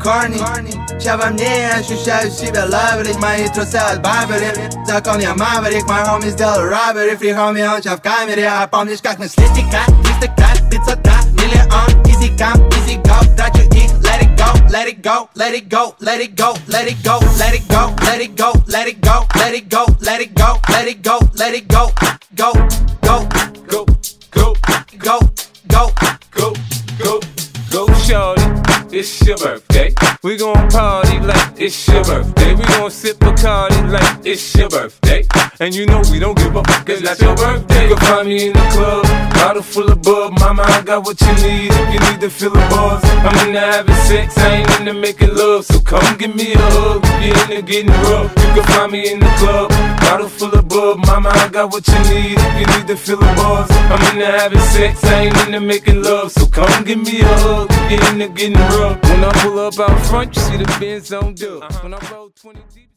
corny. Я во мне ощущаю себя лаврить. Мои трусы от Барбари. Закон я маврик. Мой homie сделал robbery. Free homie, он сейчас в камере. А помнишь, как мы шли стика? 300к, 500к, миллион. Easy come, easy go. Трачу их, let it go, let it go, let it go, let it go, let it go, let it go, let it go, let it go, let it go, let it go, let it go, let it go, go, go, Go, go, go, go, go, go, go, shorty. It's your birthday. We gon' party like it's your birthday. We gon' sip Bacardi like it's your birthday. And you know we don't give a fuck, it's not your birthday. You can find me in the club, bottle full of bub. Mama, I got what you need if you need to fill the buzz. I'm into having sex, I ain't into making love. So come give me a hug if you're into getting rough. You can find me in the club, bottle full of bub. Mama, I got what you need if you need to fill the buzz. I'm into having sex, I ain't into making love. So come give me a hug if you're into getting rough. When I pull up out front, you see the Benz on dub. When I roll 20 deep.